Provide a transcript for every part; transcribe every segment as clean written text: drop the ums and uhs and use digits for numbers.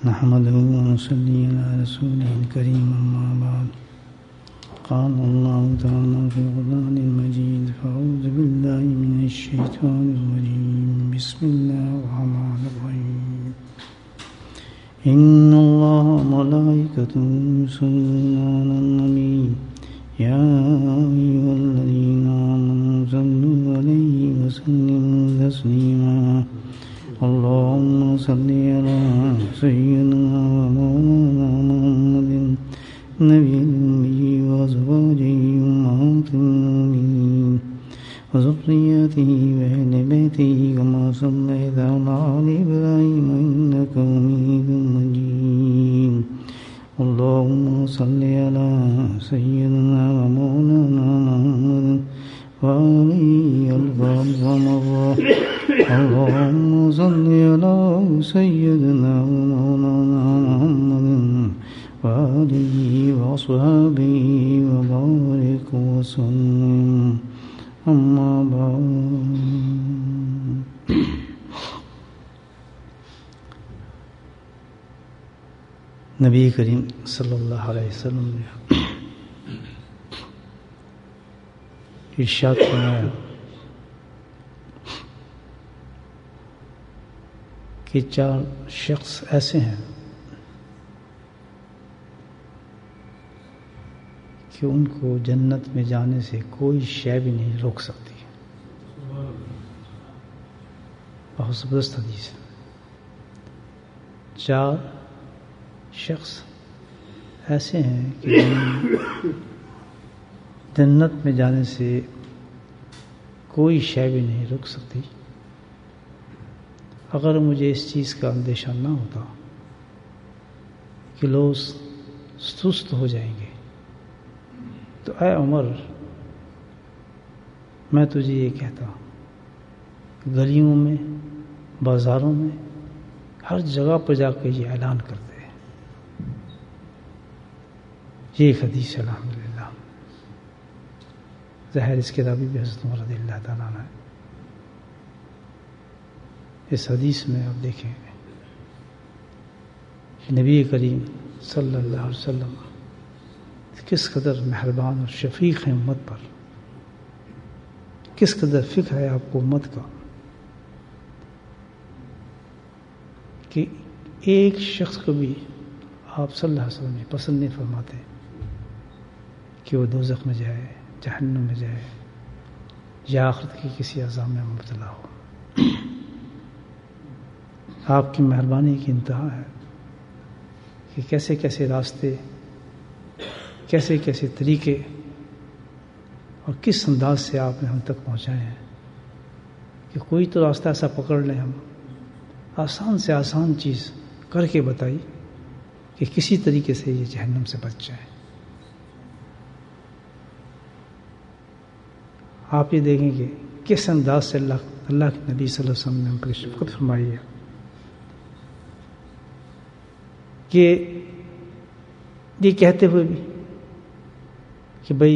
نحمده ونصلي على رسوله الكريم أما بعد قال الله تعالى في القرآن المجيد فأعوذ بالله من الشيطان الرجيم بسم الله الرحمن الرحيم إن الله وملائكته يصلون على النبي يا أيها الذين آمنوا صلوا عليه وسلموا تسليما اللهم صل على سيدنا ومولانا محمد النبي الأمي وأزواجه أمهات المؤمنين وذريته وأهل بيته كما صليت على آل إبراهيم إنك حميد مجيد اللهم صل على سيدنا ومولانا محمد وآله ألف مرة اللهم صل على سيدنا ومولانا محمد وآله وأصحابه وبارك وسلم أما بعد نبی کریم صلی اللہ علیہ وسلم نے ارشاد فرمایا کہ 4 شخص ایسے ہیں کہ ان کو جنت میں جانے سے کوئی شے بھی نہیں روک سکتی. بہت زبردست حدیث ہے. 4 شخص ایسے ہیں کہ جنت میں جانے سے کوئی شے بھی نہیں روک سکتی. اگر مجھے اس چیز کا اندیشہ نہ ہوتا کہ لوگ سست ہو جائیں گے تو اے عمر میں تجھے یہ کہتا گلیوں میں بازاروں میں ہر جگہ پر جا کے یہ اعلان کرتے. یہ ایک حدیث ہے الحمدللہ. ظاہر اس کے راوی بھی حضرت عمر رضی اللہ تعالیٰ عنہ ہے. اس حدیث میں آپ دیکھیں کہ نبی کریم صلی اللہ علیہ وسلم کس قدر مہربان اور شفیق ہیں امت پر، کس قدر فکر ہے آپ کو امت کا کہ ایک شخص کو بھی آپ صلی اللہ علیہ وسلم پسند نہیں فرماتے کہ وہ دوزخ میں جائے، جہنم میں جائے یا آخرت کی کسی عذاب میں مبتلا ہو. آپ کی مہربانی کی انتہا ہے کہ کیسے کیسے راستے، کیسے کیسے طریقے اور کس انداز سے آپ نے ہم تک پہنچائے ہیں کہ کوئی تو راستہ ایسا پکڑ لیں ہم، آسان سے آسان چیز کر کے بتائی کہ کسی طریقے سے یہ جہنم سے بچ جائے. آپ یہ دیکھیں کہ کس انداز سے اللہ کے نبی صلی اللہ علیہ وسلم نے ہم پر شفقت فرمائی ہے کہ یہ کہتے ہوئے بھی کہ بھئی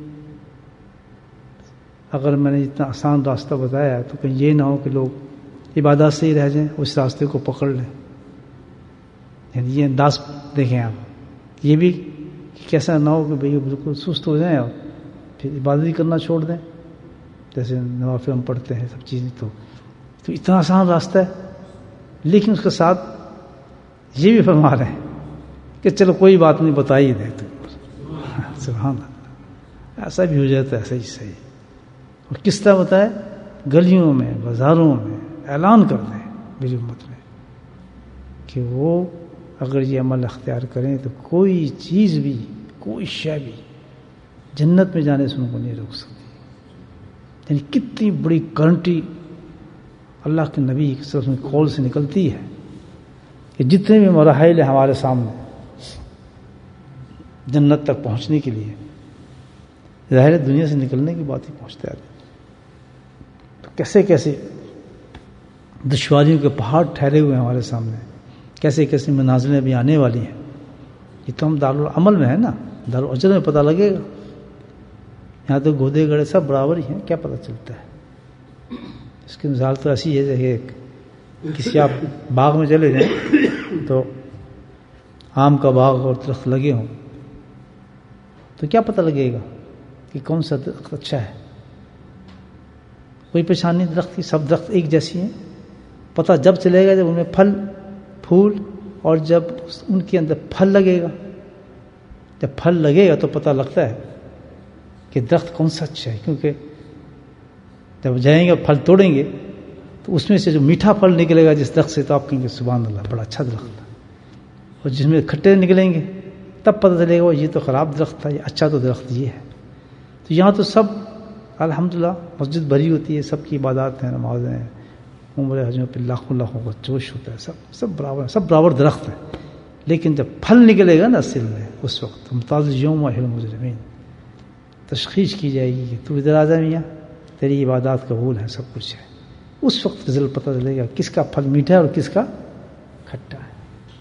اگر میں نے اتنا آسان راستہ بتایا ہے تو کہیں یہ نہ ہو کہ لوگ عبادات سے ہی رہ جائیں، اس راستے کو پکڑ لیں. یعنی یہ انداز دیکھیں آپ. یہ بھی کیسا نہ ہو کہ بھئی بالکل سست ہو جائیں اور پھر عبادت ہی کرنا چھوڑ دیں، جیسے نوافل ہم پڑھتے ہیں سب چیزیں. تو اتنا آسان راستہ ہے، لیکن اس کے ساتھ یہ بھی فرما رہے ہیں کہ چلو کوئی بات نہیں بتا ہی دے. تو سبحان اللہ، ایسا بھی ہو جاتا ہے، ایسا ہی صحیح. اور کس طرح بتائے؟ گلیوں میں بازاروں میں اعلان کر دیں میری امت میں کہ وہ اگر یہ عمل اختیار کریں تو کوئی چیز بھی، کوئی شے بھی جنت میں جانے سے ان کو نہیں روک سکتی. یعنی کتنی بڑی گارنٹی اللہ کے نبی صلی اللہ علیہ وسلم کے قول سے نکلتی ہے کہ جتنے بھی مراحل ہیں ہمارے سامنے جنت تک پہنچنے کے لیے، ظاہر دنیا سے نکلنے کی بات ہی پہنچتے آ رہے، تو کیسے کیسے دشواریوں کے پہاڑ ٹھہرے ہوئے ہیں ہمارے سامنے، کیسے کیسے منازلیں بھی آنے والی ہیں. یہ تو ہم دارالعمل میں ہے نا، دارالاجر میں پتہ لگے گا. یہاں تو گودے گڑے سب برابر ہی ہیں، کیا پتہ چلتا ہے. اس کی مثال تو ایسی ہے جیسے کسی آپ باغ میں چلے جائیں تو آم کا باغ اور درخت لگے ہوں تو کیا پتہ لگے گا کہ کون سا درخت اچھا ہے؟ کوئی پہچان نہیں درخت کی، سب درخت ایک جیسی ہیں. پتہ جب چلے گا جب ان میں پھل پھول اور جب ان کے اندر پھل لگے گا. جب پھل لگے گا تو پتہ لگتا ہے کہ درخت کون سا اچھا ہے. کیونکہ جب جائیں گے پھل توڑیں گے تو اس میں سے جو میٹھا پھل نکلے گا جس درخت سے تو آپ کہیں گے سبحان اللہ بڑا اچھا درخت ہے. اور جس میں کھٹے نکلیں گے تب پتہ چلے گا یہ تو خراب درخت تھا، یہ اچھا تو درخت یہ ہے. تو یہاں تو سب الحمدللہ مسجد بھری ہوتی ہے، سب کی عبادات ہیں، نمازیں ہیں، عمرے حجوں پہ لاکھوں لاکھوں کا جوش ہوتا ہے، سب برابر ہیں، سب برابر درخت ہیں. لیکن جب پھل نکلے گا نا اصل میں اس وقت ممتاز یوم اہل مجرمین تشخیص کی جائے گی کہ تو ادھر آ جا میاں تیری عبادات قبول ہیں، سب کچھ ہے. اس وقت رزلٹ پتہ چلے گا کس کا پھل میٹھا ہے اور کس کا کھٹا ہے.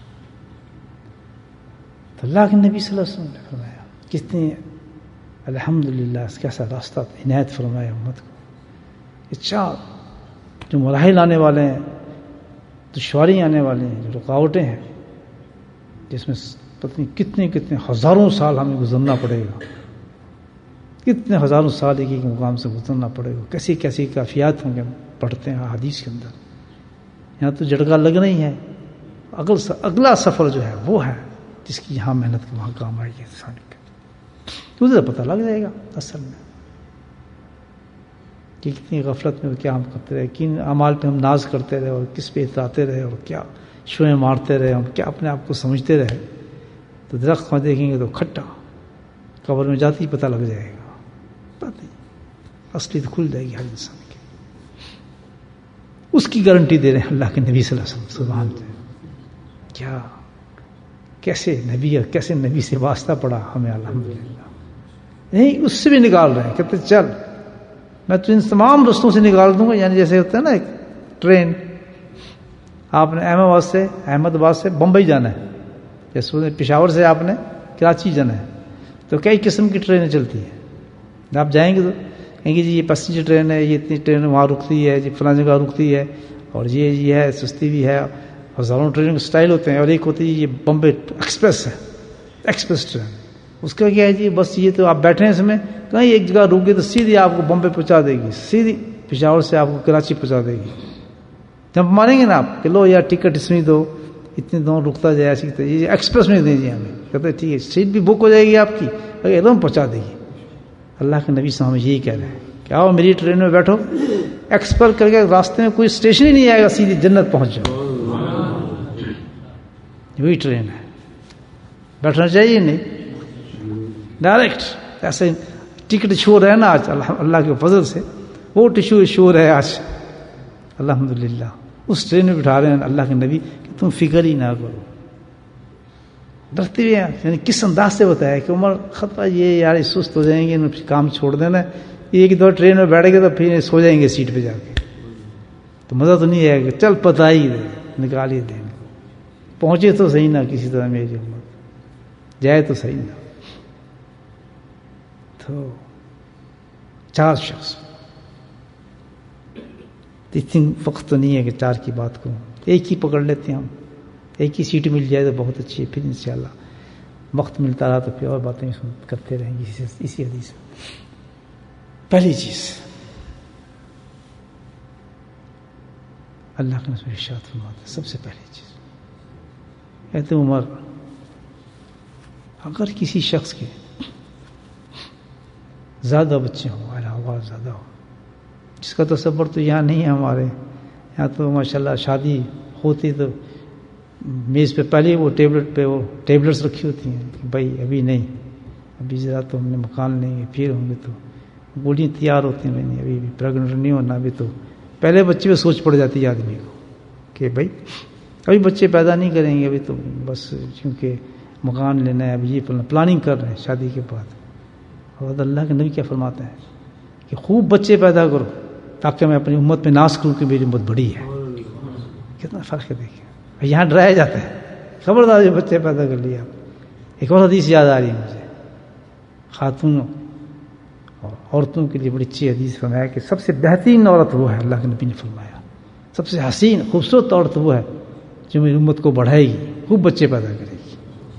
تو اللہ کے نبی صلی اللہ علیہ وسلم نے فرمایا کتنے الحمدللہ کیسا راستہ عنایت فرمایا امت کو. یہ چار جو مراحل آنے والے ہیں، دشواریاں آنے والے ہیں، جو رکاوٹیں ہیں، جس میں پتہ نہیں کتنے ہزاروں سال ہمیں گزرنا پڑے گا، کتنے ہزاروں سال ایک ایک مقام سے گزرنا پڑے گا. کیسی کیسی کیفیات ہوں گے پڑھتے ہیں حدیث کے اندر. یہاں تو جھٹکا لگنا ہی ہے. اگلا سفر جو ہے وہ ہے جس کی یہاں محنت کے وہاں کام آئے گی انسان کے. ادھر پتہ لگ جائے گا اصل میں کہ کتنی غفلت میں کیا ہم کرتے رہے، کن اعمال پہ ہم ناز کرتے رہے اور کس پہ اتراتے رہے اور کیا شویں مارتے رہے، ہم کیا اپنے آپ کو سمجھتے رہے. تو درخت میں دیکھیں گے تو کھٹا، قبر میں جاتی ہی پتہ لگ جائے گا. پتہ اصلی تو کھل جائے گی ہر انسان کی. اس کی گارنٹی دے رہے ہیں اللہ کے نبی صلی اللہ علیہ وسلم. سبحان اللہ، کیا کیسے نبی اور کیسے نبی سے واسطہ پڑا ہمیں الحمدللہ. نہیں اس سے بھی نکال رہے ہیں، کہتے چل میں تو ان تمام رستوں سے نکال دوں گا. یعنی جیسے ہوتا ہے نا ایک ٹرین، آپ نے احمد آباد سے بمبئی جانا ہے، جیسے پشاور سے آپ نے کراچی جانا ہے، تو کئی قسم کی ٹرینیں چلتی ہیں. آپ جائیں گے تو کہیں گے جی یہ پیسنجر ٹرین ہے، یہ اتنی ٹرین وہاں رکتی ہے، جی فلاں جگہ رکتی ہے، اور یہ ہے سستی بھی ہے. ہزاروں ٹرینوں کے سٹائل ہوتے ہیں. اور ایک ہوتی ہے یہ بمبے ایکسپریس ہے، ایکسپریس ٹرین. اس کا کیا ہے جی بس یہ تو آپ بیٹھے ہیں اس میں، کہیں ایک جگہ رک گئے تو سیدھی آپ کو بمبے پہنچا دے گی، سیدھی پشاور سے آپ کو کراچی پہنچا دے گی. جب مانیں گے نا آپ کہ لو یار ٹکٹ اس میں دو، اتنے دور رکتا جائے ایسی یہ ایکسپریس میں دے دیجیے ہمیں. کہتے ٹھیک ہے، سیٹ بھی بک ہو جائے گی آپ کی، ایک دم پہنچا دے گی. اللہ کے نبی صاحب یہی کہہ رہے ہیں کہ آؤ میری ٹرین میں بیٹھو، ایکسپر کر کے راستے میں کوئی اسٹیشن ہی نہیں آئے گا، سیدھی جنت پہنچ جاؤ. وہی ٹرین ہے، بیٹھنا چاہیے نہیں ڈائریکٹ. ایسے ٹکٹ شور ہے نا آج اللہ کے فضل سے، وہ ٹشو شور ہے آج الحمدللہ. اس ٹرین میں بٹھا رہے ہیں اللہ کے نبی کہ تم فکر ہی نہ کرو. ڈرتے ہوئے ہیں، یعنی کس انداز سے بتایا کہ عمر خطرہ یہ یار سست ہو جائیں گے، کام چھوڑ دینا. ایک دو ٹرین میں بیٹھ گئے تو پھر سو جائیں گے سیٹ پہ جا کے، تو مزہ تو نہیں آئے گا. چل پتہ ہی دے نکال ہی دیں گے. پہنچے تو صحیح نہ کسی طرح میری امت جائے تو صحیح نہ. تو 4 شخص، اتنی وقت تو نہیں ہے کہ 4 کی بات کروں، ایک ہی پکڑ لیتے ہیں ہم. ایک ہی سیٹ مل جائے تو بہت اچھی ہے. پھر انشاءاللہ وقت ملتا رہا تو پھر اور باتیں کرتے رہیں گے اسی حدیث میں. پہلی چیز اللہ کے نبی ارشاد فرماتے ہیں، سب سے پہلی چیز کہتے عمر اگر کسی شخص کے زیادہ بچے ہوں، اولاد زیادہ ہو، جس کا تصور تو یہاں نہیں ہے ہمارے یہاں، تو ماشاءاللہ شادی ہوتی تو میز پہ پہلے وہ ٹیبلٹس رکھی ہوتی ہیں کہ بھائی ابھی نہیں، ابھی ذرا تو ہم نے مکان لیں گے پھر ہوں گے. تو گولیاں تیار ہوتی ہیں، نہیں ابھی پریگننٹ نہیں ہونا. ابھی تو پہلے بچے پہ سوچ پڑ جاتی ہے آدمی کو کہ بھائی ابھی بچے پیدا نہیں کریں گے، ابھی تو بس کیونکہ مکان لینا ہے، ابھی یہ پلاننگ کر رہے ہیں شادی کے بعد. اور اللہ کے نبی کیا فرماتے ہیں کہ خوب بچے پیدا کرو تاکہ میں اپنی امت میں ناز کروں کہ میری امت بڑی ہے. کتنا فرق ہے دیکھیں. یہاں ڈرایا جاتا ہے خبردار جو بچے پیدا کر لیا. ایک اور حدیث یاد آ رہی ہے مجھے، خاتونوں اور عورتوں کے لیے بڑی اچھی حدیث فرمایا کہ سب سے بہترین عورت وہ ہے، اللہ کے نبی نے فرمایا سب سے حسین خوبصورت عورت وہ ہے جو میری امت کو بڑھائے گی، خوب بچے پیدا کرے گی.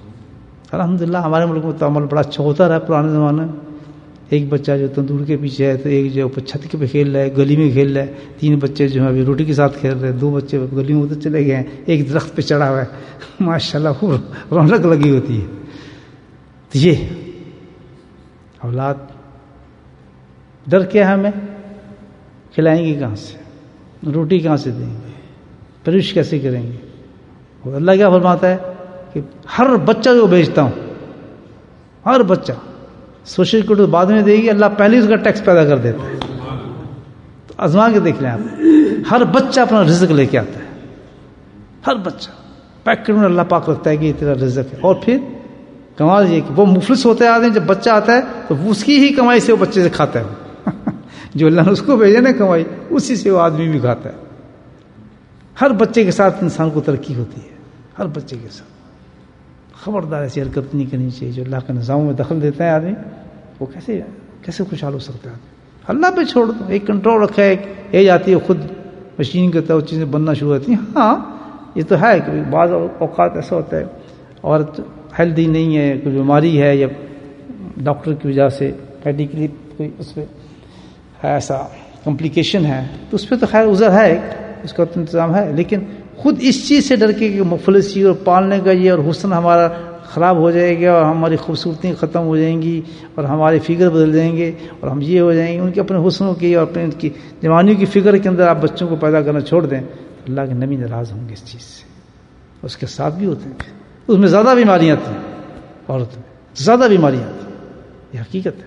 الحمدللہ ہمارے ملک میں تو عمل بڑا اچھا ہوتا رہا پرانے زمانے میں. ایک بچہ جو تندور کے پیچھے ہے تو ایک جو اوپر چھت کے پہ کھیل رہا ہے, گلی میں کھیل رہا ہے, 3 بچے جو ہیں ابھی روٹی کے ساتھ کھیل رہے ہیں, 2 بچے گلی میں ادھر چلے گئے ہیں, ایک درخت پہ چڑھا ہوا ہے, ماشاءاللہ خوب رونق لگی ہوتی ہے. تو یہ اولاد ڈر کیا ہے, ہمیں کھلائیں گے کہاں سے, روٹی کہاں سے دیں گے, پرورش کیسے کریں گے. اور اللہ کیا فرماتا ہے کہ ہر بچہ جو بیچتا ہوں, ہر بچہ سوشل سیکورٹی بعد میں دے گی, اللہ پہلے اس کا ٹیکس پیدا کر دیتا ہے. تو آزما کے دیکھ لیں آپ, ہر بچہ اپنا رزق لے کے آتا ہے, ہر بچہ پیکٹ میں اللہ پاک رکھتا ہے کہ یہ تیرا رزق ہے. اور پھر کمال یہ کہ وہ مفلس ہوتے آتے ہیں, جب بچہ آتا ہے تو اس کی ہی کمائی سے وہ بچے سے کھاتا ہے. جو اللہ نے اس کو بھیجا نا کمائی, اسی سے وہ آدمی بھی کھاتا ہے. ہر بچے کے ساتھ انسان کو ترقی ہوتی ہے, ہر بچے کے ساتھ. خبردار ایسی حرکت نہیں کرنی چاہیے. جو اللہ کے نظاموں میں دخل دیتا ہے آدمی, وہ کیسے خوشحال ہو سکتا ہے. اللہ پہ چھوڑ دو, ایک کنٹرول رکھا ہے, ایک ایج آتی ہے خود مشین کے طور چیزیں بننا شروع ہوتی ہیں. ہاں یہ تو ہے کہ بعض اوقات ایسا ہوتا ہے عورت ہیلدی نہیں ہے, کوئی بیماری ہے, یا ڈاکٹر کی وجہ سے پیڈیکلی کوئی اس پہ ایسا کمپلیکیشن ہے, تو اس پہ تو خیر عذر ہے, اس کا تو انتظام ہے. لیکن خود اس چیز سے ڈر کے کہ مفلسی اور پالنے کا یہ, اور حسن ہمارا خراب ہو جائے گا, اور ہماری خوبصورتی ختم ہو جائیں گی, اور ہمارے فگر بدل جائیں گے, اور ہم یہ ہو جائیں گے. ان کے اپنے حسنوں کی اور اپنے کی جوانیوں کی فکر کے اندر آپ بچوں کو پیدا کرنا چھوڑ دیں, اللہ کے نبی ناراض ہوں گے اس چیز سے. اس کے ساتھ بھی ہوتے ہیں, اس میں زیادہ بیماریاں تھیں, عورت میں زیادہ بیماریاں تھیں, یہ حقیقت ہے.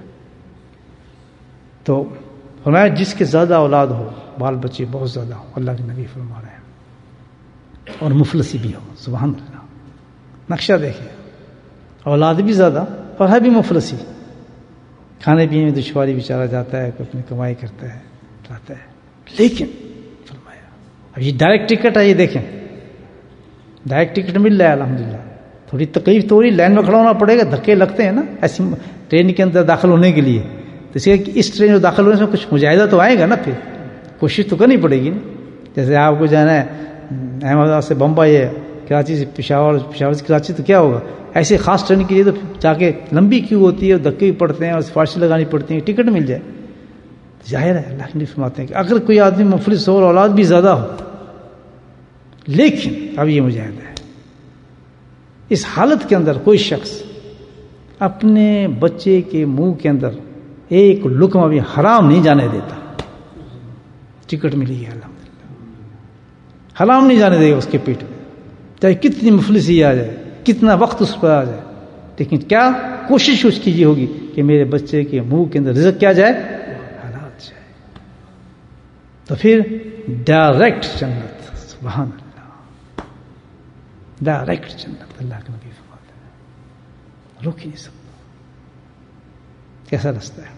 تو فرمایا جس کے زیادہ اولاد ہو, بال بچے بہت زیادہ ہو, اللہ کے نبی فرما رہے ہیں, اور مفلسی بھی ہو. سبحان اللہ, نقشہ دیکھیں, اولاد بھی زیادہ اور ہے بھی مفلسی. کھانے پینے میں دشواری بیچارہ جاتا ہے, اپنی کمائی کرتا ہے, لاتا ہے. لیکن فرمایا اب یہ ڈائریکٹ ٹکٹ ہے, یہ دیکھیں ڈائریکٹ ٹکٹ مل رہا ہے الحمدللہ. تھوڑی تکلیف تو ہو رہی, لائن میں کھڑا ہونا پڑے گا, دھکے لگتے ہیں نا ایسی ٹرین کے اندر داخل ہونے کے لیے. تو اس ٹرین میں داخل ہونے سے کچھ مجاہدہ تو آئے گا نا, پھر کوشش تو کرنی پڑے گی نا. جیسے آپ کو جانا ہے احمد آباد سے بمبئی ہے, کراچی سے پشاور سے کراچی, تو کیا ہوگا, ایسے خاص ٹرین کے لیے تو جا کے لمبی کیو ہوتی ہے, دھکے بھی پڑتے ہیں, اور سفارشیں لگانی پڑتی ہیں, ٹکٹ مل جائے. ظاہر ہے اللہ کے لیے فرماتے ہیں کہ اگر کوئی آدمی مفلس ہو اور اولاد بھی زیادہ ہو, لیکن اب یہ مجاہدہ ہے, اس حالت کے اندر کوئی شخص اپنے بچے کے منہ کے اندر ایک لقمہ بھی حرام نہیں جانے دیتا. ٹکٹ ملی ہے الحمدللہ, حرام نہیں جانے دے گا اس کے پیٹ میں, چاہے کتنی مفلسی آ جائے, کتنا وقت اس پر آ جائے. لیکن کیا کوشش اس کی یہ ہوگی کہ میرے بچے کے منہ کے اندر رزق کیا جائے, حلال جائے. تو پھر ڈائریکٹ جنت. سبحان اللہ, ڈائریکٹ جنت. اللہ کے نبی فرماتے ہیں روک ہی نہیں سکتا. کیسا رستہ ہے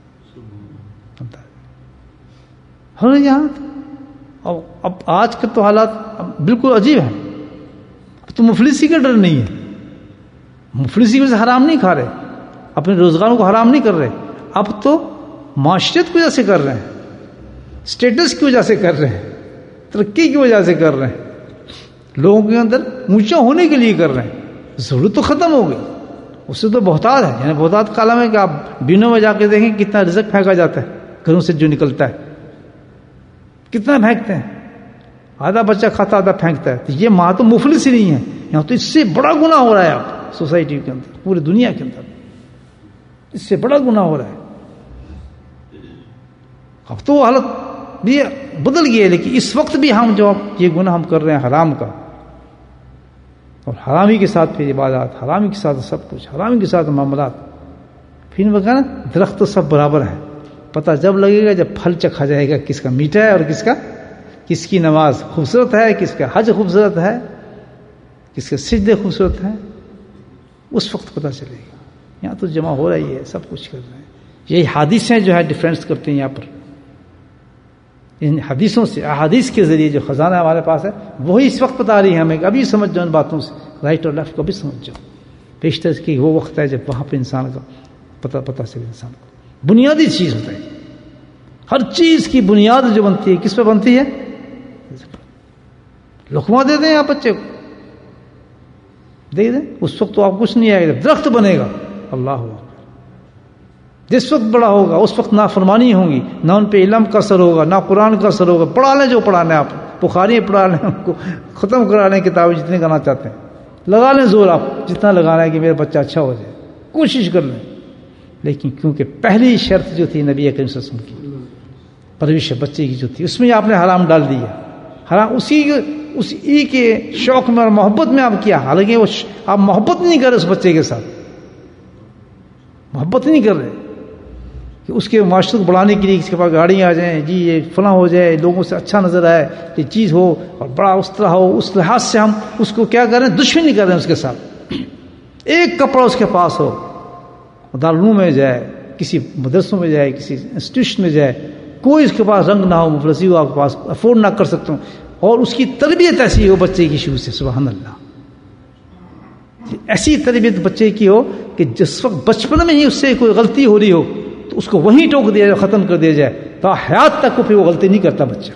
ہر یہاں. اب آج کے تو حالات بالکل عجیب ہیں. اب تو مفلسی کا ڈر نہیں ہے, مفلسی میں سے حرام نہیں کھا رہے, اپنے روزگاروں کو حرام نہیں کر رہے. اب تو معاشرت کی وجہ سے کر رہے ہیں, اسٹیٹس کی وجہ سے کر رہے ہیں, ترقی کی وجہ سے کر رہے ہیں, لوگوں کے اندر اونچا ہونے کے لیے کر رہے ہیں. ضرورت تو ختم ہو گئی, اس سے تو بہتات ہے. یعنی بہتات کا عالم ہے کہ آپ بینوں میں جا کے دیکھیں کتنا رزق پھینکا جاتا ہے گھروں سے جو نکلتا ہے, کتنا پھینکتے ہیں. آدھا بچہ کھاتا آدھا پھینکتا ہے. تو یہ ماں تو مفلس ہی نہیں ہے, یہاں تو اس سے بڑا گناہ ہو رہا ہے اب سوسائٹی کے اندر, پوری دنیا کے اندر اس سے بڑا گناہ ہو رہا ہے. اب تو حالت بھی بدل گئی ہے, لیکن اس وقت بھی ہم جو یہ گناہ ہم کر رہے ہیں حرام کا, اور حرامی کے ساتھ پھر عبادات, حرامی کے ساتھ سب کچھ, حرامی کے ساتھ معاملات. پھر وہ کہنا درخت تو سب برابر ہے, پتہ جب لگے گا جب پھل چکھا جائے گا کس کا میٹھا ہے اور کس کی نماز خوبصورت ہے, کس کا حج خوبصورت ہے, کس کے سجدے خوبصورت ہیں. اس وقت پتہ چلے گا. یہاں تو جمع ہو رہی ہے, سب کچھ کر رہے ہیں. یہی حدیثیں جو ہے ڈیفرنس کرتے ہیں یہاں پر. ان حدیثوں سے, احادیث کے ذریعے جو خزانہ ہمارے پاس ہے وہی اس وقت بتا رہی ہے ہمیں. ابھی سمجھ جاؤ ان باتوں سے, رائٹ اور لیفٹ کو بھی سمجھ جاؤ. بیشتر اس کی وہ وقت ہے جب وہاں پہ انسان کا پتہ چلے. انسان کو بنیادی چیز ہوتا ہے, ہر چیز کی بنیاد جو بنتی ہے کس پہ بنتی ہے, لقمہ دے دیں آپ بچے کو, دیکھ دیں اس وقت تو آپ کچھ نہیں آئے گا، درخت بنے گا. اللہ اکبر. جس وقت بڑا ہوگا اس وقت نافرمانی ہوں گی، نہ ان پہ علم کا اثر ہوگا، نہ قرآن کا اثر ہوگا. پڑھا لیں جو پڑھانا ہے، آپ بخاری پڑھا لیں، ان کو ختم کرا لیں کتابیں جتنے کرنا چاہتے ہیں، لگا لیں زور آپ جتنا لگانا ہے کہ میرا بچہ اچھا ہو جائے، کوشش کر لیں. لیکن کیونکہ پہلی شرط جو تھی نبی اکرم صلی اللہ علیہ وسلم کی پرورش بچے کی جو تھی، اس میں آپ نے حرام ڈال دیا. حرام اسی کے شوق میں اور محبت میں آپ کیا، حالانکہ وہ آپ محبت نہیں کر رہے اس بچے کے ساتھ، محبت نہیں کر رہے کہ اس کے معاشرے کو بڑھانے کے لیے اس کے پاس گاڑیاں آ جائیں، جی یہ فلاں ہو جائے، لوگوں سے اچھا نظر آئے، یہ چیز ہو اور بڑا اس طرح ہو. اس لحاظ سے ہم اس کو کیا کر رہے ہیں، دشمنی کر رہے ہیں اس کے ساتھ. ایک کپڑا اس کے پاس ہو، دارالعلوم میں جائے، کسی مدرسوں میں جائے، کسی انسٹیٹیوشن میں جائے، کوئی اس کے پاس رنگ نہ ہو، مفلسی ہو، آپ کے پاس افورڈ نہ کر سکتا ہوں، اور اس کی تربیت ایسی ہو بچے کی شروع سے. سبحان اللہ. ایسی تربیت بچے کی ہو کہ جس وقت بچپن میں ہی اس سے کوئی غلطی ہو رہی ہو تو اس کو وہیں ٹوک دیا جائے، ختم کر دیا جائے، تا حیات تک کو پھر وہ غلطی نہیں کرتا بچہ.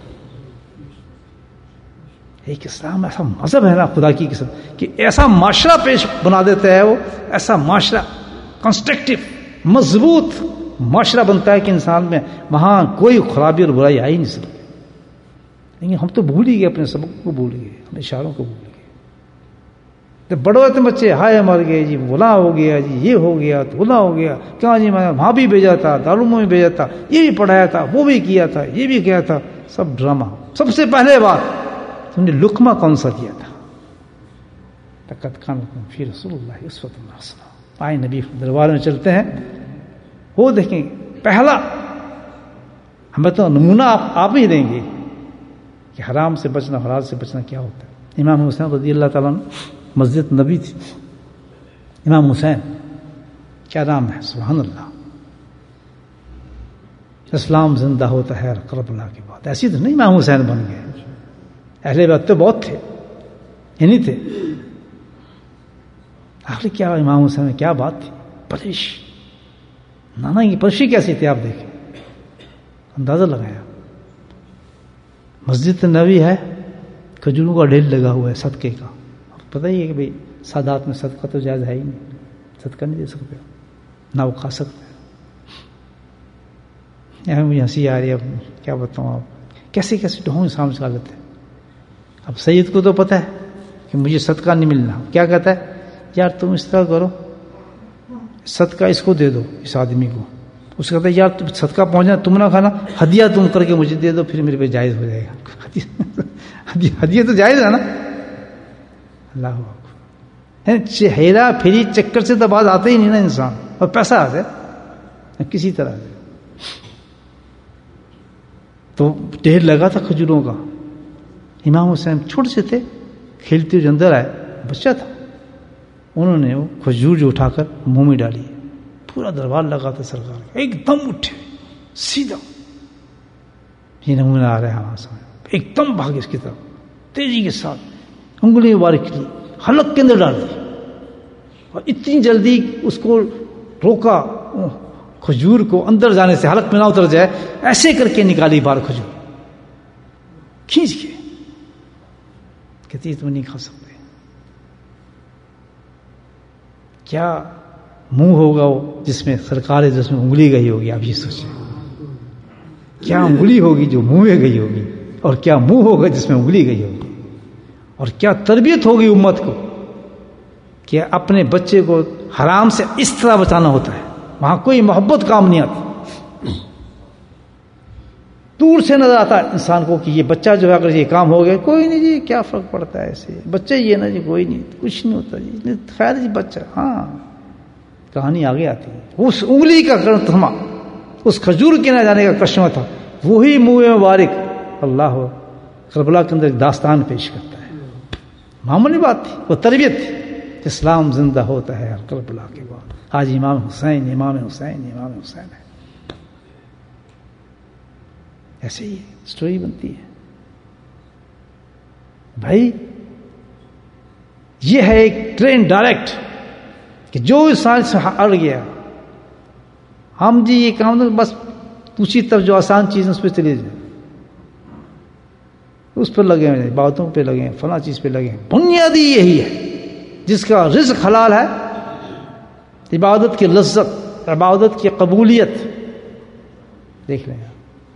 ایک اسلام ایسا مذہب ہے نا خدا کی قسم کہ ایسا معاشرہ پیش بنا دیتا ہے، وہ ایسا معاشرہ کنسٹرکٹیو مضبوط معاشرہ بنتا ہے کہ انسان میں وہاں کوئی خرابی اور برائی آ ہی نہیں سکتی. لیکن ہم تو بھول ہی گئے، اپنے سبق کو بھول گئے، اپنے اشاروں کو بھول گئے. جب بڑے ہوتے بچے ہائے مر گئے جی، بلا ہو گیا جی، یہ ہو گیا تو بلا ہو گیا، کہاں جی میں وہاں بھی بھیجا تھا، دارالعلوم میں بھیجا تھا، یہ بھی پڑھایا تھا، وہ بھی کیا تھا، یہ بھی کیا تھا. سب ڈرامہ. سب سے پہلے بات تم نے لقمہ کون سا دیا تھا؟ لقد کان لکم فی رسول اللہ اسوۃ حسنہ. آئے نبی دربار میں چلتے ہیں، وہ دیکھیں پہلا ہمیں تو نمونہ آپ ہی دیں گے کہ حرام سے بچنا، حلال سے بچنا کیا ہوتا ہے. امام حسین رضی اللہ تعالیٰ عنہ مسجد نبی تھی. امام حسین کیا نام ہے، سبحان اللہ. اسلام زندہ ہوتا ہے کربلا کے بعد. ایسی تو نہیں امام حسین بن گئے، اہل بیت تو بہت تھے، یہ نہیں تھے. آخر کیا امام حسین میں کیا بات تھی، پرش نانا کی پرشی کیسی تھی، آپ دیکھیں، اندازہ لگایا. مسجد نبی ہے، کھجوروں کا ڈھیر لگا ہوا ہے صدقے کا. پتہ ہی ہے کہ بھئی سادات میں صدقہ تو جائز ہے ہی نہیں، صدقہ نہیں دے سکتے، نہ وہ کھا سکتے. مجھے ہنسی آ رہی ہے، اب کیا بتاؤں آپ کیسے کیسے ڈھونگ سامنے سے لیتے ہیں. اب سید کو تو پتہ ہے کہ مجھے صدقہ نہیں ملنا، کیا کہتا ہے، یار تم اس طرح کرو، صدقہ اس کو دے دو، اس آدمی کو. اس کہتا ہے یار تم صدقہ پہنچنا، تم نہ کھانا، ہدیہ تم کر کے مجھے دے دو، پھر میرے پہ جائز ہو جائے گا. ہدیہ تو جائز ہے نا. اللہ اکبر. چہرہ پھری چکر سے تو باز آتا ہی نہیں نا انسان، اور پیسہ آ جائے کسی طرح سے. تو ڈھیر لگا تھا کھجوروں کا. امام حسین چھوٹے سے تھے، کھیلتے ہوئے اندر آئے، بچہ تھا، انہوں نے وہ کھجور جو اٹھا کر منہ میں ڈالی. پورا دربار لگا تھا سرکار کا، ایک دم اٹھے سیدھا، یہ نمونہ آ رہا ہے ہمارے سامنے. ایک دم بھاگے اس کی طرف تیزی کے ساتھ، انگلی مبارک کی حلق کے اندر ڈال دی، اور اتنی جلدی اس کو روکا، کھجور کو اندر جانے سے، حلق میں نہ اتر جائے، ایسے کر کے نکالی بار کھجور کھینچ کے. کہتی تم نہیں کھا سکتے. کیا منہ ہوگا وہ جس میں سرکار ہے، جس میں انگلی گئی ہوگی. آپ یہ سوچیں کیا انگلی ہوگی جو منہ میں گئی ہوگی، اور کیا منہ ہوگا جس میں انگلی گئی ہوگی. اور کیا تربیت ہوگی امت کو کہ اپنے بچے کو حرام سے اس طرح بچانا ہوتا ہے. وہاں کوئی محبت کام نہیں آتی. دور سے نظر آتا ہے انسان کو کہ یہ بچہ جو ہے اگر یہ کام ہو گیا، کوئی نہیں جی کیا فرق پڑتا ہے، ایسے بچہ یہ نا جی، کوئی نہیں، کچھ نہیں ہوتا جی، خیر جی بچہ. ہاں کہانی آگے آتی ہے. اس انگلی کا تھما، اس کھجور کے نہ جانے کا کشمہ تھا، وہی منہ مبارک. اللہ کربلا کے اندر ایک داستان پیش کرتا ہے. معمولی بات تھی، وہ تربیت تھی. اسلام زندہ ہوتا ہے کربلا کے بعد. آج امام حسین امام حسین امام حسین ہے. ایسے ہی سٹوری بنتی ہے بھائی. یہ ہے ایک ٹرین ڈائریکٹ کہ جو انسان سے اڑ گیا، ہم جی یہ کام بس دوسری طرف جو آسان چیز اس پہ چلے جائیں، اس پر لگے ہوئے، باتوں پہ لگے ہیں، فلاں چیز پہ لگے ہیں. بنیادی یہی ہے جس کا رزق حلال ہے، عبادت کی لذت، عبادت کی قبولیت دیکھ لیں.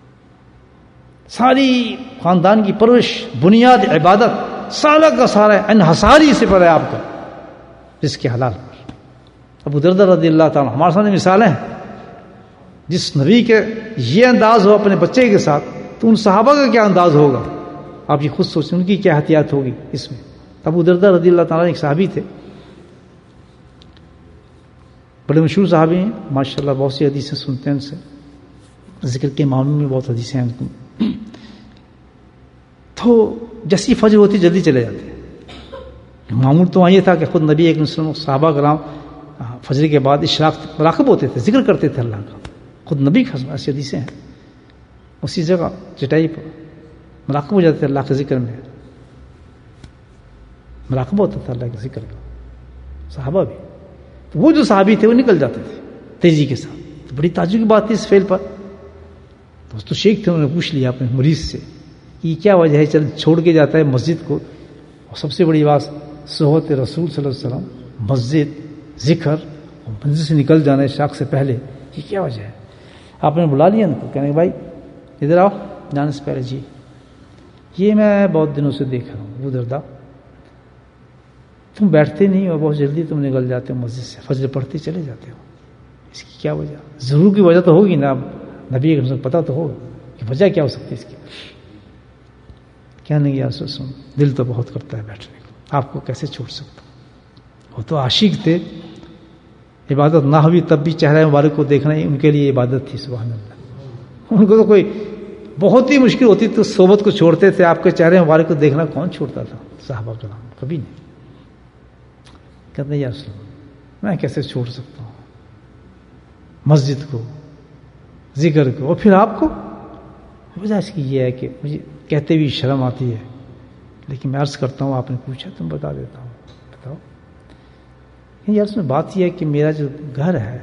ساری خاندان کی پرورش، بنیاد عبادت، سارا کا سارا انحصاری سے پر ہے آپ کا رزق کے حلال پر. ابو دردہ رضی اللہ تعالیٰ ہمارے سامنے مثالیں ہیں. جس نبی کے یہ انداز ہو اپنے بچے کے ساتھ، تو ان صحابہ کا کیا انداز ہوگا؟ آپ یہ خود سوچیں ان کی کیا احتیاط ہوگی اس میں. ابو دردہ رضی اللہ تعالیٰ ایک صحابی تھے، بڑے مشہور صحابی ہیں ماشاءاللہ، بہت سی حدیثیں سنتے ہیں ان سے، ذکر کے معاملے میں بہت حدیثیں ہیں ان کو. تو جیسی فجر ہوتی جلدی چلے جاتے ہیں. معمول تو یہ تھا کہ خود نبی ایک مسلم صحابہ کرام فجر کے بعد اشراق مراقب ہوتے تھے، ذکر کرتے تھے اللہ کا. خود نبی ایسی حدیثیں ہیں، اسی جگہ چٹائی پر مراقب ہو جاتے تھے اللہ کے ذکر میں، مراقبہ ہوتا تھا اللہ کے ذکر کا. صحابہ بھی، تو وہ جو صحابی تھے وہ نکل جاتے تھے تیزی کے ساتھ. تو بڑی تعجب کی بات تھی اس فعل پر. تو شیخ تھے، انہوں نے پوچھ لیا اپنے مریض سے کہ کیا وجہ ہے چل چھوڑ کے جاتا ہے مسجد کو، اور سب سے بڑی بات صحبت رسول صلی اللہ علیہ وسلم، مسجد، ذکر، اور مسجد سے نکل جانا شاخ سے پہلے، یہ کیا وجہ ہے؟ آپ نے بلا لیا ان کو، کہنے بھائی ادھر آؤ جانے سے پہلے. جی یہ میں بہت دنوں سے دیکھ رہا ہوں وہ دردہ، تم بیٹھتے نہیں ہو، بہت جلدی تم نکل جاتے ہو مسجد سے، فجر پڑھتے چلے جاتے ہو، اس کی کیا وجہ؟ ضرور کی وجہ تو ہوگی نا، نبی کے پتہ تو ہوگا کہ وجہ کیا ہو سکتی ہے اس کی. کیا نہیں یار سن، دل تو بہت کرتا ہے بیٹھنے کو، آپ کو کیسے چھوڑ سکتا ہوں. وہ تو عاشق تھے، عبادت نہ ہوئی تب بھی چہرہ مبارک کو دیکھنا ہی ان کے لیے عبادت تھی. سبحان اللہ. ان کو تو کوئی بہت ہی مشکل ہوتی تو صحبت کو چھوڑتے تھے، آپ کے چہرے مبارک کو دیکھنا کون چھوڑتا تھا؟ صحابہ کرام کبھی نہیں. کہتے ہیں یا رسول اللہ میں کیسے چھوڑ سکتا ہوں مسجد کو، ذکر کو، اور پھر آپ کو؟ وجہ اس کی یہ ہے کہ مجھے کہتے بھی شرم آتی ہے، لیکن میں عرض کرتا ہوں، آپ نے پوچھا تم بتا دیتا ہوں. بتاؤ. یار اس میں بات یہ ہے کہ میرا جو گھر ہے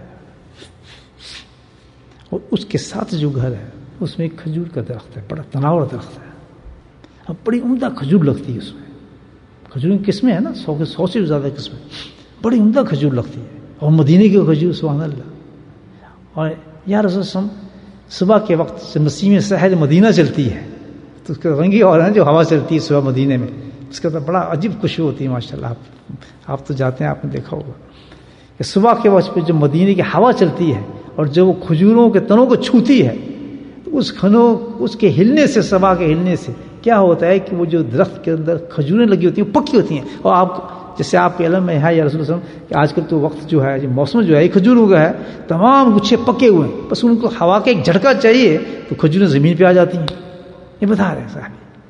اور اس کے ساتھ جو گھر ہے اس میں ایک کھجور کا درخت ہے، بڑا تناور درخت ہے، اب بڑی عمدہ کھجور لگتی ہے. اس میں کھجور کی قسمیں ہیں نا، 100 سے زیادہ قسمیں، بڑی عمدہ کھجور لگتی ہے، اور مدینے کی کھجور سبحان اللہ. اور یا رسول اللہ صبح کے وقت نسیم سحر مدینہ چلتی ہے تو اس کے رنگی اور ہیں جو ہوا چلتی ہے صبح مدینے میں، اس کا تو بڑا عجیب خوشبو ہوتی ہے ماشاءاللہ. آپ تو جاتے ہیں، آپ نے دیکھا ہوگا کہ صبح کے وقت پہ جو مدینے کی ہوا چلتی ہے اور جو وہ کھجوروں کے تنوں کو چھوتی ہے، تو اس کے ہلنے سے، صبح کے ہلنے سے کیا ہوتا ہے کہ وہ جو درخت کے اندر کھجوریں لگی ہوتی ہیں پکی ہوتی ہیں. اور آپ جیسے آپ کے علم میں ہے یا رسول اللہ صلی اللہ علیہ وسلم کہ آج کل تو وقت جو ہے، موسم جو ہے، یہ کھجوروں کا ہے، تمام گچھے پکے ہوئے ہیں، بس ان کو ہوا کا ایک جھٹکا چاہیے تو کھجوریں زمین پہ آ جاتی ہیں. یہ بتا رہے ہیں صاحب.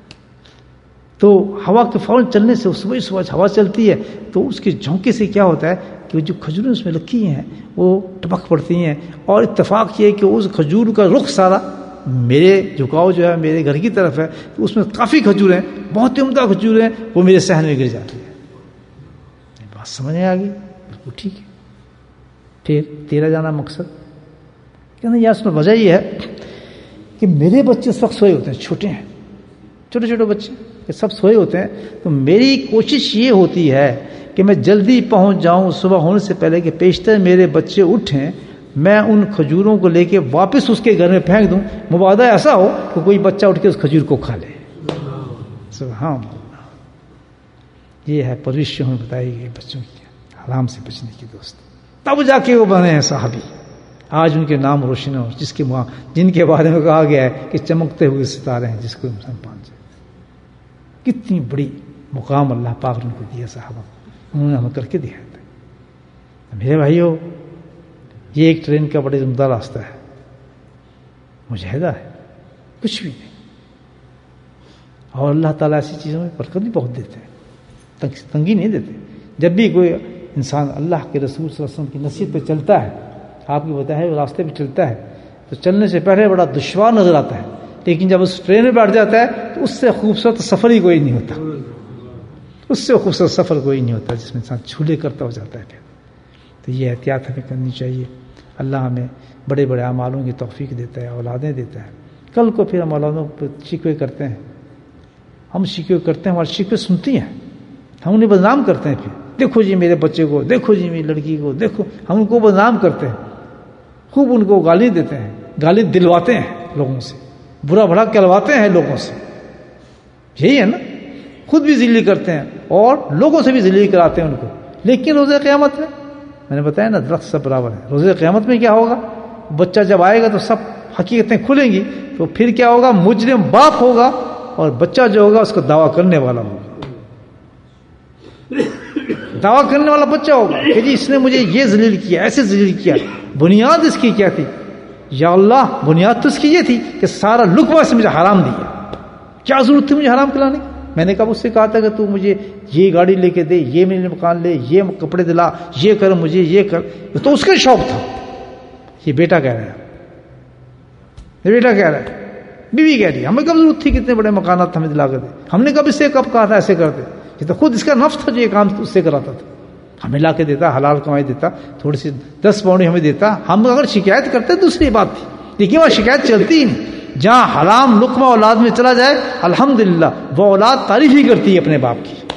تو ہوا کے فوراً چلنے سے صبح ہوا چلتی ہے تو اس کے جھونکے سے کیا ہوتا ہے کہ جو کھجوریں اس میں لکھی ہیں وہ ٹپک پڑتی ہیں. اور اتفاق یہ ہے کہ اس کھجور کا رخ سارا میرے جھکاؤ جو ہے میرے گھر کی طرف ہے، تو اس میں کافی کھجوریں، بہت عمدہ کھجوریں، وہ میرے صحن میں گر جاتی ہیں. بات سمجھ آ گئی؟ بالکل ٹھیک ہے. پھر تیرا جانا مقصد کہنا یا اس میں وجہ یہ ہے کہ میرے بچے اس وقت سوئے ہوتے ہیں، چھوٹے ہیں، چھوٹے چھوٹے بچے سب سوئے ہوتے ہیں، تو میری کوشش یہ ہوتی ہے کہ میں جلدی پہنچ جاؤں صبح ہونے سے پہلے کہ پیشتر میرے بچے اٹھیں، میں ان کھجوروں کو لے کے واپس اس کے گھر میں پھینک دوں. مبادہ ایسا ہو کہ کوئی بچہ اٹھ کے اس کھجور کو کھا لے. سبحان اللہ. یہ ہے پرورش ہمیں بتائی گئی بچوں کی، حرام سے بچنے کی دوست. تب جا کے وہ بنے ہیں صحابی. آج ان کے نام روشن ہو، جن کے بارے میں کہا گیا ہے کہ چمکتے ہوئے ستارے ہیں جس کو انسان پہنچ جائے. کتنی بڑی مقام اللہ پاک نے ان کو دیا صحابہ، انہوں نے ہمیں کر کے دیا تھا. میرے بھائیو، یہ ایک ٹرین کا بڑے عمدہ راستہ ہے، مجاہدہ ہے، کچھ بھی نہیں. اور اللہ تعالیٰ ایسی چیزوں میں برکت بھی بہت دیتے ہیں، تنگی نہیں دیتے. جب بھی کوئی انسان اللہ کے رسول صلی اللہ علیہ وسلم کی نصیحت پہ چلتا ہے، آپ کی بتائے ہوئے راستے پہ چلتا ہے، تو چلنے سے پہلے بڑا دشوار نظر آتا ہے، لیکن جب اس ٹرین میں بیٹھ جاتا ہے تو اس سے خوبصورت سفر ہی کوئی نہیں ہوتا. اس سے خوبصورت سفر کوئی نہیں ہوتا جس میں انسان جھولے کرتا ہو جاتا ہے. پھر تو یہ احتیاط ہمیں کرنی چاہیے. اللہ ہمیں بڑے بڑے اعمالوں کی توفیق دیتا ہے، اولادیں دیتا ہے. کل کو پھر ہم اولادوں پہ شکوے کرتے ہیں، ہم شکوے کرتے ہیں، ہماری شکوے سنتی ہیں، ہم انہیں بدنام کرتے ہیں. پھر دیکھو جی میرے بچے کو، دیکھو جی میری لڑکی کو، دیکھو. ہم ان کو بدنام کرتے ہیں، خوب ان کو گالی دیتے ہیں، گالی دلواتے ہیں لوگوں سے، برا بھلا کہلواتے ہیں لوگوں سے. یہی ہے نا، خود بھی ذلیل کرتے ہیں اور لوگوں سے بھی ذلیل کراتے ہیں ان کو. لیکن روز قیامت میں نے بتایا نا، درخت سب برابر ہے. روز قیامت میں کیا ہوگا؟ بچہ جب آئے گا تو سب حقیقتیں کھلیں گی. تو پھر کیا ہوگا؟ مجرم باپ ہوگا اور بچہ جو ہوگا اس کو دعویٰ کرنے والا ہوگا. دعویٰ کرنے والا بچہ ہوگا کہ جی اس نے مجھے یہ ذلیل کیا، ایسے ذلیل کیا. بنیاد اس کی کیا تھی؟ یا اللہ، بنیاد تو اس کی یہ تھی کہ سارا لقمہ سے مجھے حرام دیا. کیا ضرورت تھی مجھے حرام کھلانے کی؟ میں نے کب اس سے کہا تھا کہ تو مجھے یہ گاڑی لے کے دے، یہ میرے مکان لے، یہ کپڑے دلا، یہ کر، مجھے یہ کر. تو اس کا شوق تھا. یہ بیٹا کہہ رہا ہے، یہ بیٹا کہہ رہا ہے، بیوی کہہ رہی ہے ہمیں کب ضرورت تھی کتنے بڑے مکانات ہمیں دلا کر دے. ہم نے کب اس سے کب کہا تھا ایسے کر دے. یہ تو خود اس کا نفس تھا جو یہ کام اس سے کراتا تھا. ہمیں لا کے دیتا، حلال کمائی دیتا، تھوڑی سی 10 پاؤنڈ ہمیں دیتا. ہم اگر شکایت کرتے دوسری بات تھی، لیکن وہ شکایت چلتی ہی نہیں. جہاں حرام لقمہ اولاد میں چلا جائے الحمدللہ وہ اولاد تعریف ہی کرتی ہے اپنے باپ کی.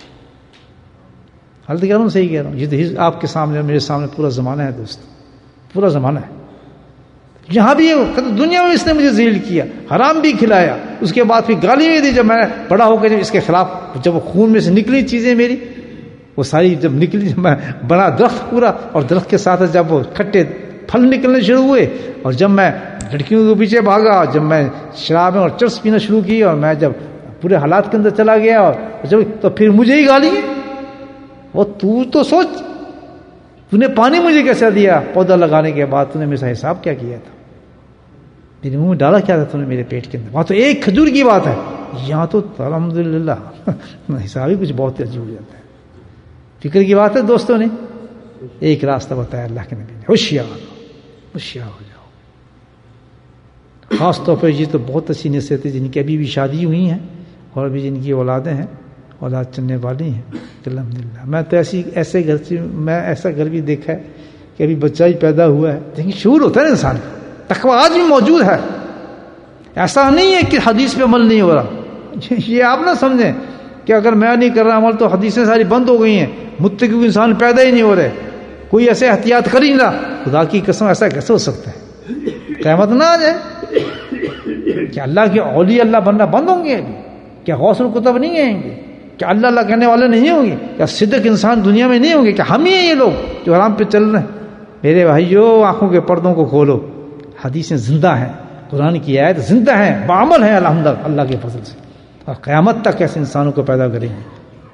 حالت کہہ رہا ہوں، صحیح کہہ رہا ہوں. یہ تو آپ کے سامنے میرے سامنے پورا زمانہ ہے دوست، پورا زمانہ ہے. جہاں بھی دنیا میں اس نے مجھے ذلیل کیا، حرام بھی کھلایا، اس کے بعد پھر گالی بھی دی. جب میں بڑا ہو کے جب اس کے خلاف جب خون میں سے نکلی چیزیں میری، وہ ساری جب نکلی، جب میں بڑا درخت پورا، اور درخت کے ساتھ جب وہ کھٹے پھل نکلنے شروع ہوئے، اور جب میں لڑکیوں کے پیچھے بھاگا، جب میں شرابیں اور چرس پینا شروع کی، اور میں جب پورے حالات کے اندر چلا گیا، اور جب تو پھر مجھے ہی گالی. وہ تو سوچ، تو نے پانی مجھے کیسا دیا پودا لگانے کے بعد؟ تو نے میرے ساتھ حساب کیا کیا تھا؟ میرے منہ میں ڈالا کیا تھا تو نے میرے پیٹ کے اندر؟ وہاں تو ایک کھجور کی بات ہے، یہاں تو الحمدللہ حساب ہی کچھ بہت عجیب ہو جاتا ہے. فکر کی بات ہے دوستوں نے ایک راستہ بتایا اللہ کے نبی نے، ہوشیار ہو جاؤ. خاص طور پر یہ تو بہت اچھی نصیحت ہے جن کی ابھی بھی شادی ہوئی ہیں اور ابھی جن کی اولادیں ہیں، اولاد چلنے والی ہیں. الحمدللہ میں تو ایسے گھر سے، میں ایسا گھر بھی دیکھا ہے کہ ابھی بچہ ہی پیدا ہوا ہے، لیکن شعور ہوتا ہے نا انسان کا. تقویٰ آج بھی موجود ہے. ایسا نہیں ہے کہ حدیث پہ عمل نہیں ہو رہا. یہ آپ نہ سمجھیں کہ اگر میں نہیں کر رہا عمل تو حدیثیں ساری بند ہو گئی ہیں، متقی کو انسان پیدا ہی نہیں ہو رہے، کوئی ایسے احتیاط کر ہی نہ. خدا کی قسم ایسا کیسے ہو سکتا ہے؟ قیامت نہ آ جائے کیا اللہ کے اولیاء اللہ بننا بند ہوں گے؟ کیا غوث القطب نہیں آئیں گے؟ کیا اللہ اللہ کہنے والے نہیں ہوں گے؟ کیا صدق انسان دنیا میں نہیں ہوں گے؟ کیا ہم ہی ہیں یہ لوگ جو حرام پہ چل رہے ہیں؟ میرے بھائیو، آنکھوں کے پردوں کو کھولو. حدیثیں زندہ ہیں، قرآن کی آیت زندہ ہیں، بعمل ہیں الحمدللہ اللہ کے فضل سے. اور قیامت تک ایسے انسانوں کو پیدا کریں گے.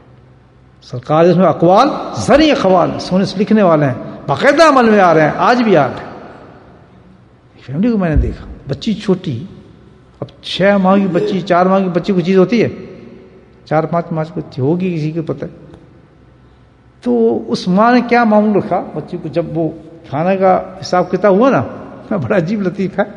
سرکار اس میں اقوال زرعی اقوال سونے سے لکھنے والے ہیں، باقاعدہ عمل میں آ رہے ہیں، آج بھی آ رہے ہیں. فیملی کو میں نے دیکھا، بچی چھوٹی، اب 6 ماہ کی بچی، 4 ماہ کی بچی کوئی چیز ہوتی ہے؟ 4-5 ماہ کی بچی ہوگی، کسی کو پتہ ہے. تو اس ماں نے کیا معمول رکھا بچی کو، جب وہ کھانے کا حساب کتاب ہوا نا، بڑا عجیب لطیف ہے.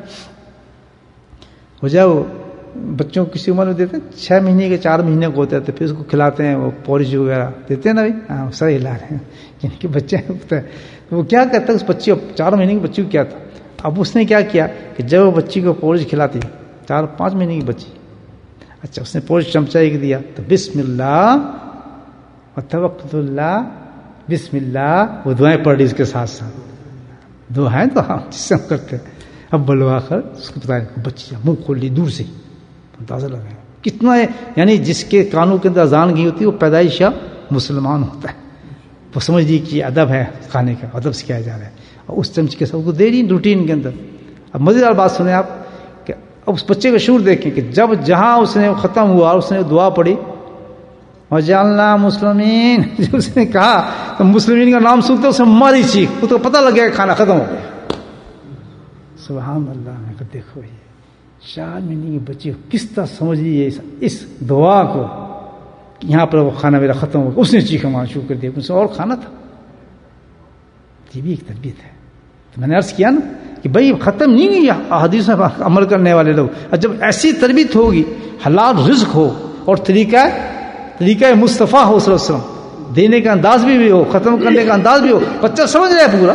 ہو جائے وہ بچوں کو کسی عمر میں دیتے ہیں 6 مہینے کے 4 مہینے کو ہوتے ہیں، پھر اس کو کھلاتے ہیں، وہ پورج وغیرہ دیتے ہیں نا بھائی. ہاں صحیح لا رہے ہیں جن کے بچے ہوتے ہیں. وہ کیا کہتا ہے اس بچی، 4 مہینے کی بچی کو کیا تھا. اب اس نے کیا کیا کہ جب وہ بچی کو پورج کھلاتی، 4-5 مہینے کی بچی، اچھا اس نے پورج چمچہ ایک دیا تو بسم اللہ وتوکل اللہ، بسم اللہ، وہ دعائیں پڑھ لی اس کے ساتھ ساتھ. دعائیں تو ہاں جس سے ہم کرتے ہیں. اب بلوا کر اس کو بتایا، بچی منہ کھول لی دور سے، اندازہ لگایا کتنا ہے. یعنی جس کے کانوں کے اندر اذان گئی ہوتی ہے وہ پیدائش مسلمان ہوتا ہے. وہ سمجھ لی کہ ادب ہے کھانے کا، ادب سے کیا جا رہا ہے، اور اس چمچ کے ساتھ کو دے رہی روٹین کے اندر. اب مزیدار بات سنیں آپ کہ اب اس بچے کا شعور دیکھیں کہ جب جہاں اس نے ختم ہوا اور اس نے دعا پڑھی وجعلنا مسلمین، جب اس نے کہا تو مسلمین کا نام سنتے اسے ماری چیخ، اس کو پتہ لگ گیا کہ کھانا ختم ہو گیا. سبحان اللہ. میں کہا دیکھو یہ 4 مہینے کی بچی کس طرح سمجھ لی ہے اس دعا کو، یہاں پر وہ کھانا میرا ختم ہو گیا. اس نے چیخا مارنا شروع کر دیا، اس سے اور کھانا تھا. یہ بھی ایک تربیت ہے. تو میں نے عرض کیا نا کہ بھائی ختم نہیں ہوئی احادیث میں عمل کرنے والے لوگ. اور جب ایسی تربیت ہوگی، حلال رزق ہو اور طریقہ مصطفیٰ ہو صلی اللہ علیہ وسلم، دینے کا انداز بھی ہو، ختم کرنے کا انداز بھی ہو، بچہ سمجھ رہا ہے پورا،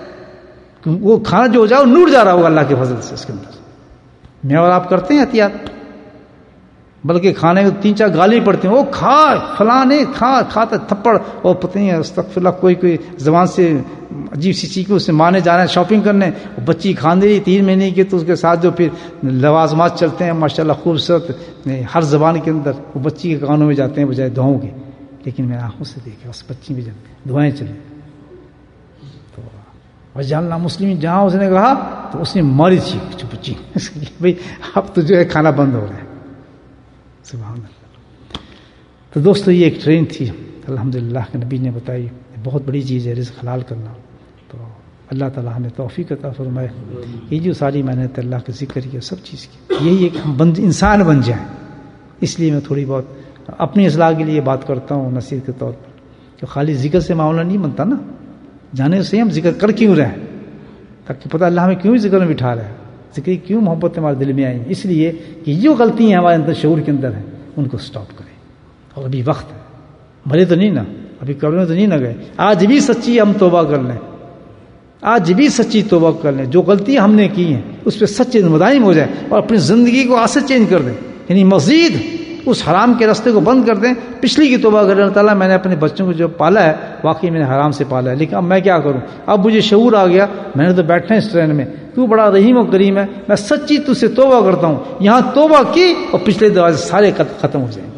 وہ کھانا جو ہو جائے وہ نور جا رہا ہوگا اللہ کے فضل سے اس کے اندر. میں اور آپ کرتے ہیں احتیاط، بلکہ کھانے کو 3-4 گالی پڑتی ہیں، وہ کھا فلاں نہیں کھاتا تھپڑ، اور پتہ نہیں استغفر اللہ کوئی زبان سے عجیب سی چیز کو اسے مانے جا رہے ہیں شاپنگ کرنے، بچی کھانے رہی 3 مہینے کی، تو اس کے ساتھ جو پھر لوازمات چلتے ہیں ماشاءاللہ خوبصورت ہر زبان کے اندر، وہ بچی کے کانوں میں جاتے ہیں بجائے دعاؤں کے، لیکن میں آنکھوں سے دیکھا اس بچی میں جب دعائیں چلیں تو وجعلنا مسلمین، جہاں اس نے کہا تو اس نے ماری تھی بچی بھائی اب تو جو ہے کھانا بند ہو رہا ہے، سبحان اللہ۔ تو دوستو یہ ایک ٹرین تھی الحمدللہ کہ نبی نے بتائی، بہت بڑی چیز ہے رزق حلال کرنا، تو اللہ تعالیٰ ہمیں توفیق عطا فرمائے، یہ جو ساری محنت اللہ کا ذکر کیا سب چیز کی، یہی ایک ہم انسان بن جائیں، اس لیے میں تھوڑی بہت اپنی اصلاح کے لیے بات کرتا ہوں نصیحت کے طور پر، کہ خالی ذکر سے معاملہ نہیں بنتا نا، جانے سے ہم ذکر کر کیوں رہے، تاکہ پتہ اللہ ہمیں کیوں ذکر میں بٹھا رہا ہے، ذکر کیوں محبت ہمارے دل میں آئی، اس لیے کہ جو غلطیاں ہمارے اندر شعور کے اندر ہیں ان کو سٹاپ کریں، اور ابھی وقت ہے، مرے تو نہیں نا، ابھی قبر میں تو نہیں نہ گئے، آج بھی سچی ہم توبہ کر لیں، آج بھی سچی توبہ کر لیں، جو غلطیاں ہم نے کی ہیں اس پہ سچے مدائم ہو جائیں، اور اپنی زندگی کو آج سے چینج کر دیں، یعنی مزید اس حرام کے راستے کو بند کر دیں، پچھلی کی توبہ کریں، اللہ تعالیٰ میں نے اپنے بچوں کو جو پالا ہے واقعی میں نے حرام سے پالا ہے، لیکن اب میں کیا کروں، اب مجھے شعور آ گیا، میں نے تو بیٹھنا اس ٹرین میں، تو بڑا رحیم و کریم ہے، میں سچی تجھ سے توبہ کرتا ہوں، یہاں توبہ کی اور پچھلے دروازے سارے ختم ہو جائیں گے،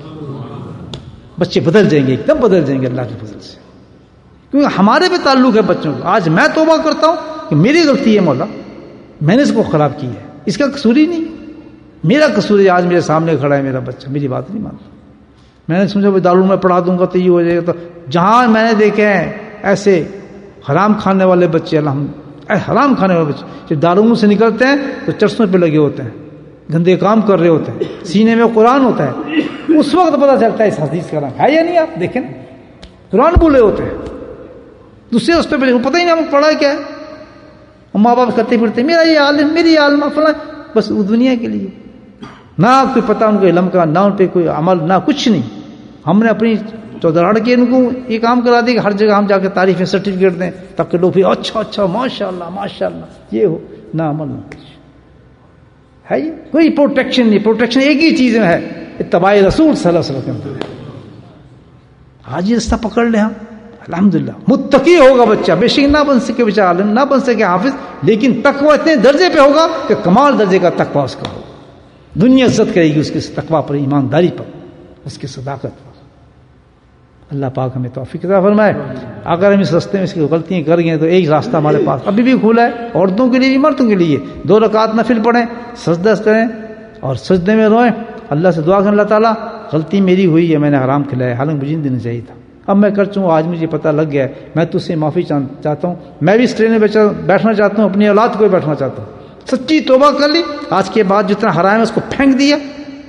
بچے بدل جائیں گے، ایک دم بدل جائیں گے اللہ کے فضل سے، کیونکہ ہمارے بھی تعلق ہے بچوں کا، آج میں توبہ کرتا ہوں کہ میری غلطی ہے مولا، میں نے اس کو خراب کی ہے، اس کا قصور ہی نہیں، میرا قصور ہے، آج میرے سامنے کھڑا ہے میرا بچہ میری بات نہیں مانتا، میں نے سمجھا دارالعلوم میں پڑھا دوں گا تو یہ ہو جائے گا، تو جہاں میں نے دیکھے ہیں ایسے حرام کھانے والے بچے، حرام کھانے والے بچے جب دارالعلوم سے نکلتے ہیں تو چرسوں پہ لگے ہوتے ہیں، گندے کام کر رہے ہوتے ہیں، سینے میں قرآن ہوتا ہے، اس وقت پتہ چلتا ہے اس حدیث کا رنگ ہے یا نہیں، آپ دیکھیں قرآن بولے ہوتے ہیں، دوسرے راستے پہ پتہ ہی نہیں ہم پڑھا کیا ہے، ماں باپ کرتے پھرتے میرا یہ عالم میری عالمہ فلاں، بس وہ دنیا کے لیے، نہ کوئی پتہ ان کے علم کا، نہ ان پہ کوئی عمل، نہ کچھ نہیں، ہم نے اپنی چودراہٹ کے ان کو یہ کام کرا دی کہ ہر جگہ ہم جا کے تعریفیں سرٹیفکیٹ دیں تاکہ لوگ پھر اچھا ماشاء اللہ یہ ہو، نہ عمل نہ کچھ ہے، یہ کوئی پروٹیکشن نہیں، پروٹیکشن ایک ہی چیز میں ہے، اتباع رسول صلی اللہ علیہ وسلم، آج یہ رستہ پکڑ لیں ہم الحمدللہ، متقی ہوگا بچہ، بے شک نہ بن سکے بچہ عالم، نہ بن سکے حافظ، لیکن تقوی اتنے درجے پہ ہوگا کہ کمال درجے کا تقوی اس کا ہوگا، دنیا عزت کرے گی اس کے تقوی پر، ایمانداری پر، اس کی صداقت پر، اللہ پاک ہمیں توفیق عطا فرمائے۔ اگر ہم اس راستے میں اس کی غلطیاں کر گئے تو ایک راستہ ہمارے پاس ابھی بھی کھلا ہے، عورتوں کے لیے بھی مردوں کے لیے، 2 رکعت نفل پڑھیں، سجدہ کریں اور سجدے میں روئیں، اللہ سے دعا کریں اللہ تعالیٰ غلطی میری ہوئی ہے، میں نے حرام کھلایا، حالانکہ مجھے نہیں دینا چاہیے تھا، اب میں کر چکا، آج مجھے پتہ لگ گیا ہے، میں تجھ سے معافی چاہتا ہوں، میں بھی اس ٹرین میں بیٹھنا چاہتا ہوں، اپنی اولاد کو بھی بیٹھنا چاہتا ہوں، سچی توبہ کر لی، آج کے بعد جتنا حرام ہے اس کو پھینک دیا،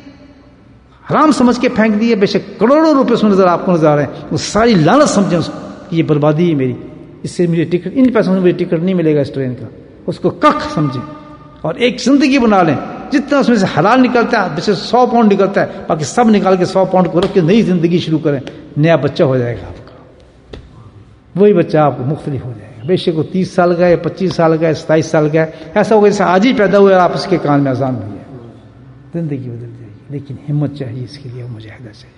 حرام سمجھ کے پھینک دیے، بے شک کروڑوں روپے اس میں نظر آپ کو نظر آ رہے ہیں، وہ ساری لعنت سمجھیں اس کو، یہ بربادی ہے میری، اس سے مجھے ٹکٹ، ان پیسوں سے مجھے ٹکٹ نہیں ملے گا اس ٹرین کا، اس کو کک سمجھیں اور ایک زندگی بنا لیں، جتنا اس میں سے حلال نکلتا ہے، جیسے 100 پاؤنڈ نکلتا ہے، باقی سب نکال کے 100 پاؤنڈ کو رکھ کے نئی زندگی شروع کریں، نیا بچہ ہو جائے گا آپ کا، وہی بچہ آپ کو مختلف ہو جائے گا، بے شک وہ 30 سال کا ہے، 25 سال کا ہے، 27 سال کا ہے، ایسا ہوگا جیسے آج ہی پیدا ہوئے اور آپ اس کے کان میں اذان بھی ہے، زندگی بدل جائے گی، لیکن ہمت چاہیے اس کے لیے، مجاہدہ چاہیے۔